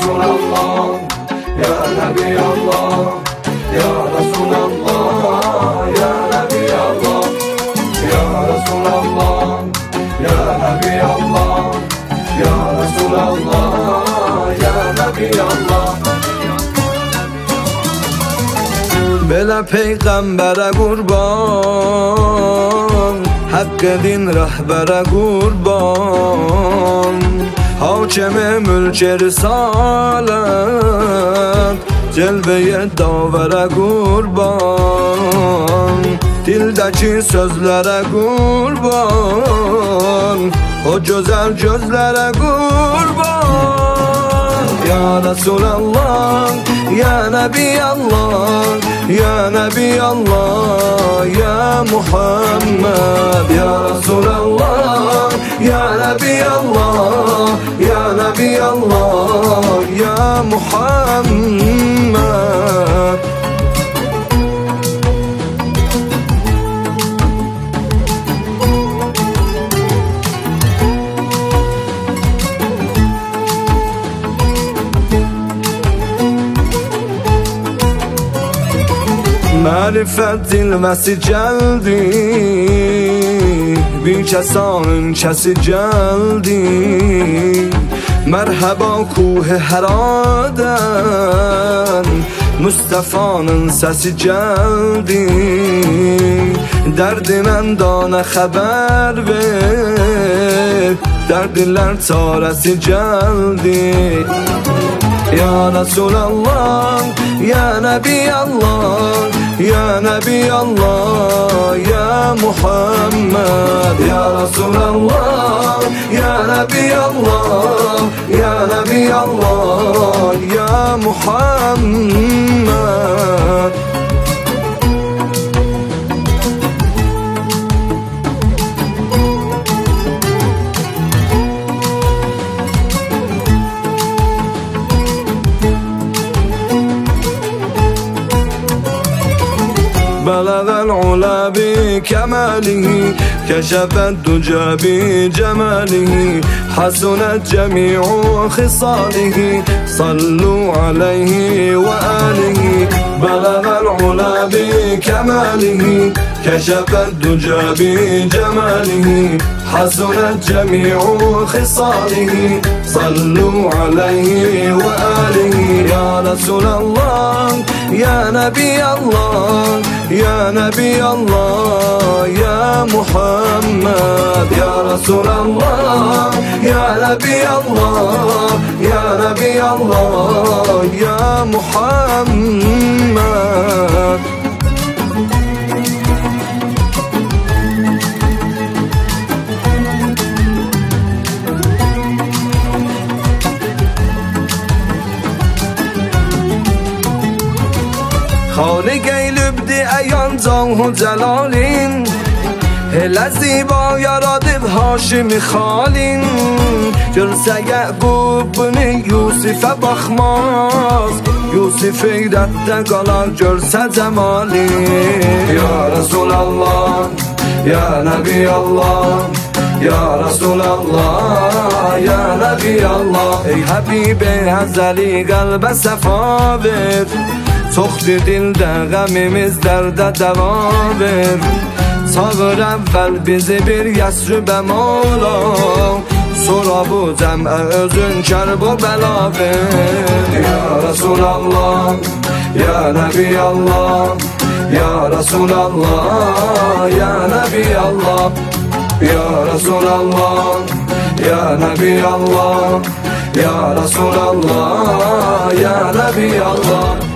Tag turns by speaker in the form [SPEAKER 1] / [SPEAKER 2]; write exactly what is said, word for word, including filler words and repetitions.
[SPEAKER 1] Resulallah, Ya Nebi Allah, Ya Resulallah, Ya Nebi Allah, Ya Resulallah, Ya Nebi Allah, Ya Resulallah, Ya Nebi Allah. Belə peyğəmbərə qurban, haqq edin rəhbərə qurban, hakime mülk-i risalet, celve-i davere kurban, dildeki sözlere kurban, o güzel gözlere kurban. Ya Resulallah, Ya Nebi Allah, Ya Nebi Allah, Ya Muhammed. Ya Resulallah, Ya Nebi Allah, Ya Nebi Allah, Ya Muhammed. Mərifət dilməsi gəldi, bir kəsanın kəsi gəldi. Mərhəba kuh-i Həradən, Mustafa'nın səsi gəldi. Dərdimən dana xəbər ver, dərdlər çarəsi gəldi. Ya Resulallah, Ya Nebi Allah, Ya Nebi Allah, Ya Muhammed. Ya Resulallah, Ya Nebi Allah, Ya Nebi Allah, Ya Muhammed. بلغ العلا بكماله كشف الدجى بجماله حسنت جميع خصاله صلوا عليه وآله بلغ العلا بكماله كشف الدجى بجماله حسنت جميع خصاله صلوا عليه وآله يا رسول الله يا نبي الله يا نبي الله يا محمد يا رسول الله يا نبي الله يا نبي الله يا محمد. خالق لبد ایان جاه و جلالین هل زیبا یارادب هاشم خالین جرسه یعقوب بنی یوسف بخماز یوسف ایرده قلال جرسه جمالی یا رسول الله یا نبی الله یا رسول الله یا نبی الله ای حبیب ازلی قلب صفا ver Çoxdur dildə qəmimiz dərdə dəva ver Çağır əvvəl bizi bir yəsrübə mola Sonra bu cəmə özün kərb o bəla ver Ya Resulallah, Ya Nebi Allah Ya Resulallah, Ya Nebi Allah Ya Resulallah, Ya Nebi Allah Ya Resulallah, Ya Nebi Allah